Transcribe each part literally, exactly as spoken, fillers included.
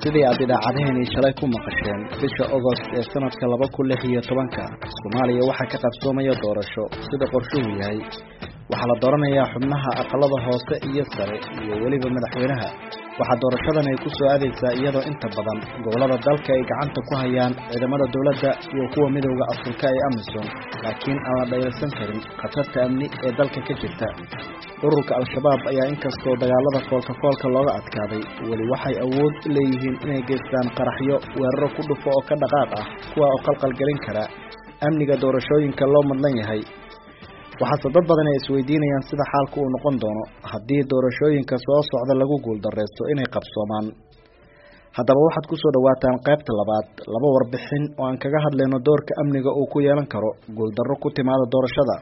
sidii aad idaacadaheeni shalay ku maqasheen bisha August ee sanadka laba kun lix iyo tobanka Soomaaliya waxa ka qabsoomaya doorasho sida qorshuhu yahay waxa la dooranayaa xubnaha aqalada hoose iyo sare iyo waliba madaxweynaha waxa doorashadan ay ku soo aadeysaa iyadoo inta badan gobolada dalka ay gacanta ku hayaan ciidamada dawladda iyo kuwa midowga Afrika ee AMISOM laakiin aan la dhayalsan karin khatarta amni ee dalka ka jirta ururka al-shabaab ayaa inkastoo dagaalada foolka foolka looga adkaaday wali waxay awood u leeyihiin inay geystaan qaraxyo weeraro ku dhufo oo ka dhaqaaq ah kuwa oo qalqal gelin kara amniga doorashooyinka loo madlan yahay waxaa dad badan ay isweydiinayaan sida xaalku uu noqon doono haddii doorashooyinka soo socda lagu guuldareysto inay qabsoomaan haddaba waxaad ku soo dhawaataan qaybta labaad laba warbixin oo aan kaga hadlayno doorka amniga uu ku yeelan karo guuldarro ku timaada doorashada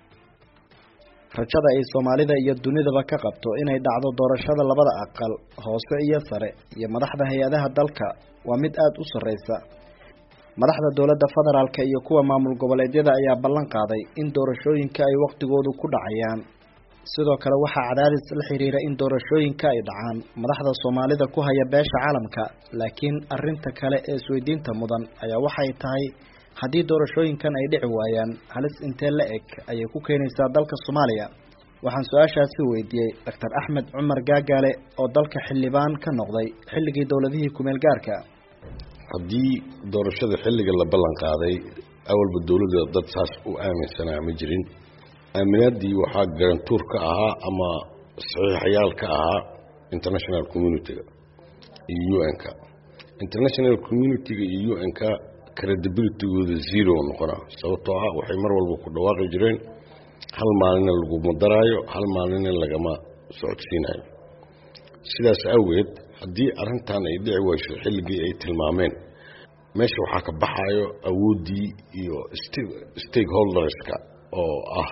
rajada ay Soomaalida iyo dunidaba ka qabto inay dhacdo doorashada labada aqal hoose iyo sare iyo madaxda hay'adaha dalka waa mid aad u sareysa madaxda dawladda federaalka iyo kuwa maamul goboleedyada ayaa ballan qaaday in doorashooyinka ay waqtigoodu ku dhacayaan sidoo kale waxa cadaadis la xiriira in doorashooyinka ay dhacaan madaxda Soomaalida ku haya beesha caalamka laakiin arinta kale ee isweydiinta mudan ayaa waxay tahay haddii doorashooyinkan ay dhici waayaan halis intee la eg ayay ku keenaysaa dalka Soomaaliya waxaan su'aashaasi weydiiyay Doctor Axmed Cumar Gaagaale oo dalka xildhibaan ka noqday xilligii dawladihii ku meel gaarka haddii doorashada xilliga la ballan qaaday awalba dawladda dad saas u aaminsanaa ma jirin aaminaadii waxaa garantuur ka ahaa ama saxiixayaal ka ahaa international community-ga iyo U N-ka international community-ga iyo U N-ka credibility-gooda zero noqona sababtoo ah waxay mar walba ku dhawaaqi jireen hal maalina laguma daraayo hal maalina lagama socodsiinayo sidaas awgeed haddii arrintan ay dhici wayso xilligii ay tilmaameen meesha waxaa ka baxayo awoodii iyo stakeholderska oo ah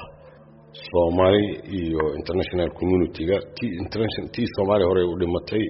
Soomaali iyo international community-ga tii international tii Soomaali hore u dhimatay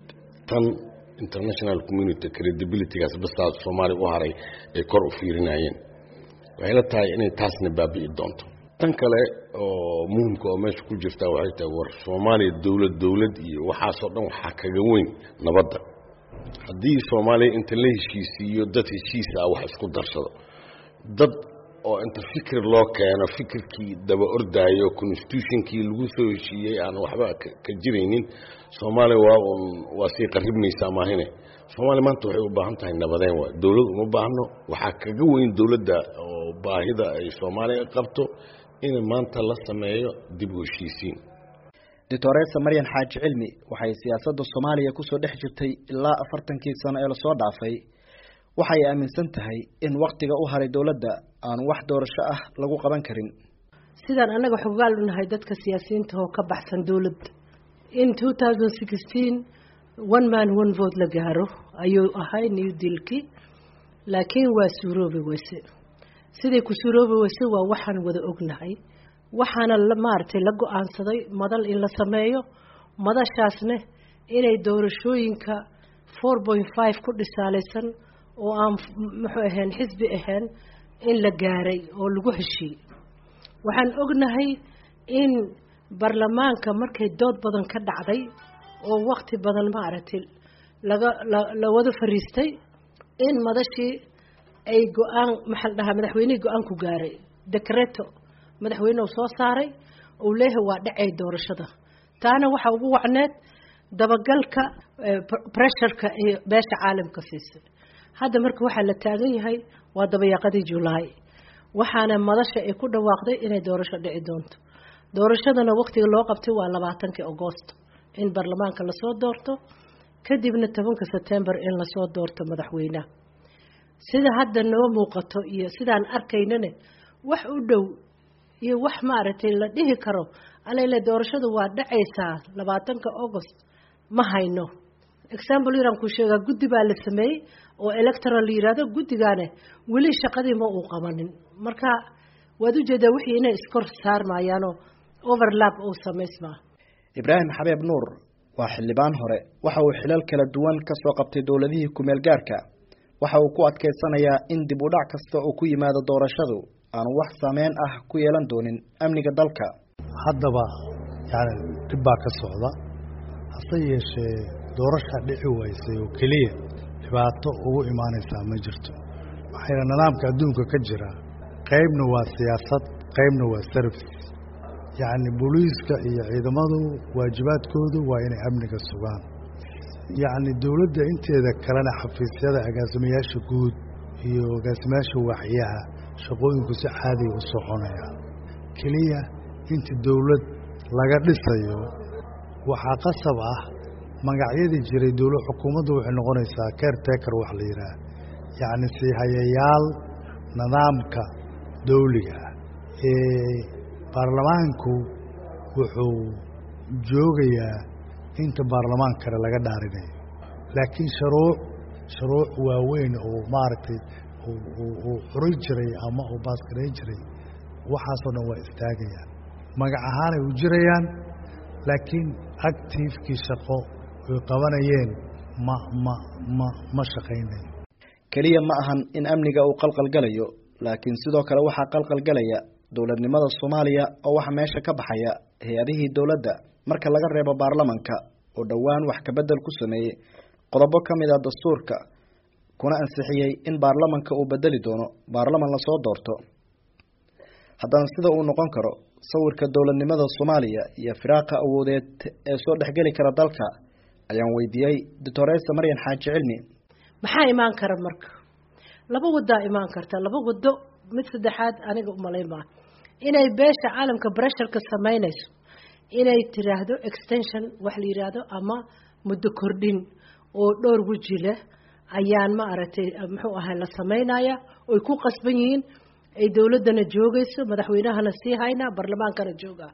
tan international community credibility-gaas bastaad Soomaali u haray ay kor u fiirinayeen waxay la tahay inay taasna baabi'i doonto tan kale oo muhiimka oo meesha ku jirta waxay tahay war Soomaaliya dawlad dawlad iyo waxaasoo dhan waxaa kaga weyn nabadda haddii Soomaaliya inta la heshiisiiyo dad heshiis ah wax isku darsado dad oo inta fikir loo keeno fikirkii daba ordaayo constitution-kii lagu soo heshiiyey aan waxba ka jiraynin Soomaaliya waa un waa sii qaribmaysaa maahine Soomaaliya maanta waxay u baahan tahay nabadeen waa dawlad uma baahno waxaa kaga weyn dawladda oo baahida ay Soomaaliya qabto in maanta la sameeyo dib u heshiisiin Doctoressa Maryan Xaaji Cilmi waxay siyaasadda Soomaaliya ku soo dhex jirtay ilaa afartankii sano ee la soo dhaafay waxay aaminsan tahay in waqtiga u haray dawladda aan wax doorasho ah lagu qaban karin sidaan anaga xogaal u nahay dadka siyaasiyiinta oo ka baxsan dawladda in two thousand sixteen one man one vote la gaaro ayuu ahay New Deal-kii laakiin waa suuroobi wayse sidii ku suuroobi wayse waa waxaan wada ognahay waxaana la maartay la go'aansaday madal in la sameeyo madashaasna inay doorashooyinka four point five ku dhisaalaysan oo aan muxuu ahayn xisbi ahayn in la gaaray oo lagu heshiiyay waxaan ognahay in baarlamaanka markay dood badan ka dhacday oo waqti badan maaragtay laga la wada fariistay in madashii ay go'aan maxal dhaha madaxweynaha go'aan ku gaaray decreto madaxweynuhu soo saaray oo leeyahay waa dhacay doorashada taana waxa ugu wacneed dabagalka pressure-ka ee beesha caalamka siisay hadda marka waxa la taagan yahay waa dabayaqadii July waxaana madasha ay ku dhawaaqday inay doorasho dhici doonto doorashadana waqtiga loo qabtay waa labaatankii August in baarlamaanka la soo doorto kadibna tobanka September in la soo doorto madaxweynaha sida hadda noo muuqato iyo sidaan arkaynana wax u dhow iyo wax maaragtay la dhihi karo aleele doorashadu waa dhacaysaa labaatanka August ma hayno example yaraan ku sheega guddi baa la sameeyay oo electoral yiraahdo guddigaana wali shaqadii ma uu qabanin marka waad u jeedaa wixii inay iskor saarmayaan oo overlap oo sameysma Ibrahim Xabeeb Nuur waa xildhibaan hore waxa uu xilal kala duwan ka soo qabtay dawladihii ku meel gaarka waxa uu ku adkeysanayaa in dib u dhac kasta oo ku yimaado doorashadu aan wax saameyn ah ku yeelan doonin amniga dalka haddaba yani dib baa ka socda hase yeeshee doorasha dhici waysay oo keliya dhibaato ugu imaanaysaa ma jirto waxayna nidaamka adduunka ka jira qaybna waa siyaasad qaybna waa service yacni booliiska iyo ciidamadu waajibaadkoodu waa inay amniga sugaan yacni dowladda inteeda kalena xafiisyada agaasimayaasha guud iyo agaasimayaasha waaxyaha shaqooyinku si caadiga u soconayaan keliya inta dowlad laga dhisayo waxaa qasab ah magacyadii jiray dowlad xukuumaddu waxay noqonaysaa caretaker wax la yidhaah yacni siihayayaal nidaamka dawliga ah ee baarlamaanku wuxuu joogayaa inta baarlamaan kale laga dhaarinayo laakiin shuruuc shuruuc waaweyn oo maaragtay uu xuray jiray ama uu baaskarayn jiray waxaasoo dhan waa istaagayaan magac ahaanay u jirayaan laakiin activekii shaqo ay qabanayeen ma ma ma ma shaqaynayo keliya ma ahan in amniga uu qalqalgalayo laakiin sidoo kale waxaa qalqalgalaya dowladnimada Soomaaliya oo waxa meesha ka baxaya hay'adihii dowladda marka laga reebo baarlamaanka oo dhawaan wax ka bedel ku sameeyay qodobo kamid ah dastuurka kuna ansixiyay in baarlamaanka uu bedeli doono baarlamaan la soo doorto haddana sida uu noqon karo sawirka dowladnimada Soomaaliya iyo firaaqa awoodeed ee soo dhaxgali kara dalka ayaan weydiiyay Doctor Maryan Xaaji Cilmi maxaa imaan kara marka laba wado imaan karta laba wado mid saddexaad aniga u maleeyma inay beesha caalamka pressure ka sameynayso inay tiraahdo extension wax la yiraahdo ama muddo kordhin oo dhowr waji leh ayaan ma aragtay muxuu ahaa la sameynaya oo ku qasban yihiin ay dawladana joogayso madaxweynahana sii hayna baarlamaankana jooga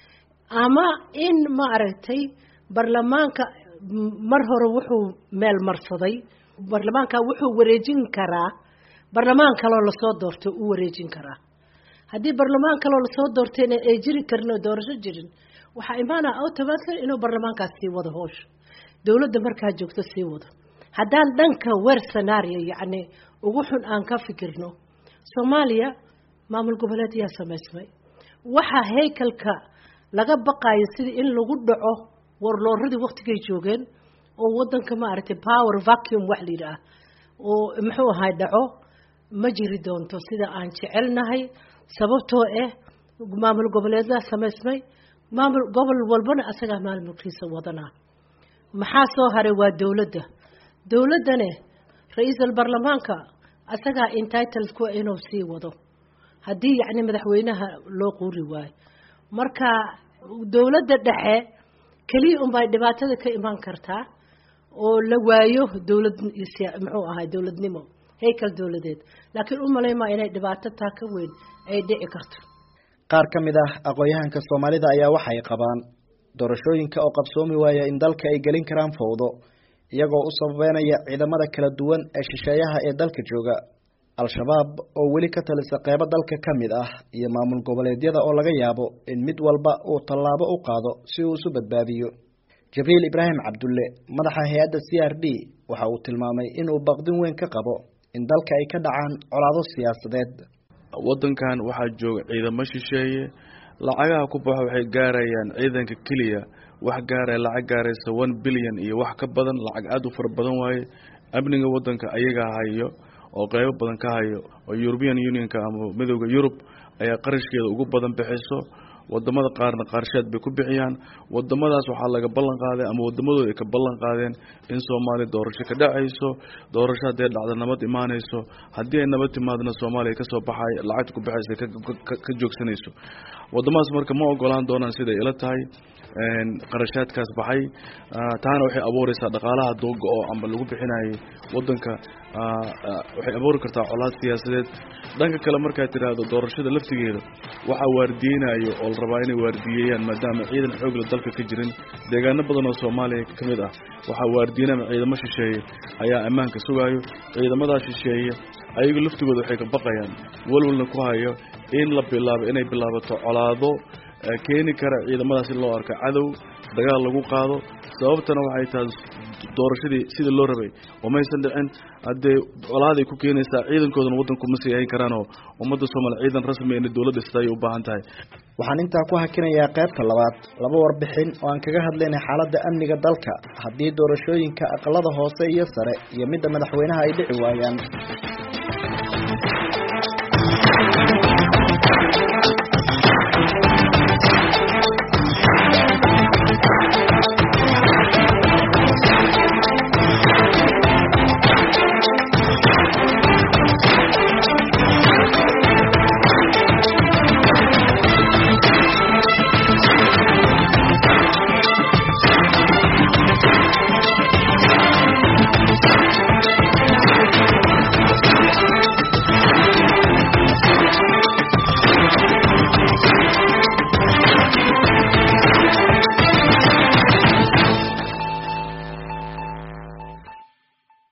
ama in ma aragtay baarlamaanka mar hore wuxuu meel marsaday baarlamaanka wuxuu wareejin karaa baarlamaan kale oo la soo doorto uu wareejin karaa hadii baarlamaan kale oo la soo doortay ay jiri karno doorasho jirin waxa imaana automatically inuu baarlamaankaas sii wado hoosh dawladda markaa joogto sii wado haddaan dhanka weer scenario yacni ugu xun aan ka fikirno Soomaaliya maamul goboleedya sameysmay waxa haykalka laga baqayo sidii in lagu dhaco warlooradii waqtigay joogeen oo wadanka ma aragtay power vacuum wax liiraa oo muxuu ahaa dhaco ma jiri doonto sida aan jecelnahay sababtoo ah maamul goboleedna sameysmay maamul gobol walbana asaga maamulkiisa wadana maxaa soo haray waa dawladda dawladana ra'iisul baarlamaanka asaga entitled ku inuu sii wado hadii yacni madaxweynaha loo qori waay marka dawladda dhexe kaliya un bay dhibaatada ka iman kartaa oo la waayo dawlad muxuu ahaa dawladnimo heykal dawladeed laakiin u maleeyma inay dhibaato taa ka weyn ay dhici karto qaar kamid ah aqoonyahanka Soomaalida ayaa waxay qabaan doorashooyinka oo qabsoomi waaya in dalka ay galin karaan fowdo iyagoo u sababeynaya ciidamada kala duwan ee shisheeyaha ee dalka jooga al-shabaab oo weli ka talisa qaybo dalka kamid ah iyo maamul goboleedyada oo laga yaabo in mid walba uu tallaabo u qaado si uu isu badbaadiyo Jibriil Ibrahim Cabdulle madaxa hay'adda C R D waxa uu tilmaamay in uu baqdin weyn ka qabo in dalka ay ka dhacaan colaado siyaasadeed wadankan waxa jooga ciidamo shisheeye lacagaha ku baxo waxay gaarayaan ciidanka kaliya wax gaaray lacag gaaraysa one billion iyo wax ka badan lacag aad u far badan waaye amniga wadanka ayaga hayo oo qaybo badan ka hayo oo European Unionka ama midowga Europe ayaa qarashkeeda ugu badan bixiso wadamada qaarna qarshaad bay ku bixiyaan wadamadaas waxa laga ballan qaaday ama wadamadooda ay ka ballan qaadeen in Soomaaliya doorasho ka dhacayso doorasho hadii dhacdo nabad imaanayso hadii ay nabad timaadna Soomaaliya ka soo baxay lacag ku bixisay ka joogsanayso wadamadaas marka ma ogolaan doonaan sida ila tahay een qarashaadkaas baxay taana waxay abuuraysaa dhaqaalaha dooga oo amba lagu bixinayay wadanka waxay abuuri kartaa colaad siyaasadeed dhanka kale marka tiraahdo doorashada laftigeeda waxa waardiyeenayo oo la rabaa inay waardiyayaan maadaama ciidan xoog leh dalka ka jirin deegaano badan oo Soomaaliya kamid ah waxa waardiyeenaya ciidamo shisheeye ayaa amaanka sugayo ciidamada shisheeye ayagu laftigooda waxay ka baqayaan walwalna ku hayo in la bilaabo inay bilaabato colaado keeni kara ciidamadaas in loo arko cadow dagaal lagu qaado sababtana waxay tahay doorashadii sidii loo rabay wamaysan dhicin haddee colaaday ku keenaysaa ciidankoodana waddanku ma sii hayn karaan oo ummadda Soomaaliya ciidan rasmi ah dawladda siday u baahan tahay. waxaan intaa ku hakinayaa qaybta labaad laba warbixin oo aan kaga hadlaynay xaaladda amniga dalka haddii doorashooyinka aqalada hoose iyo sare iyo midda madaxweynaha ay dhici waayaan.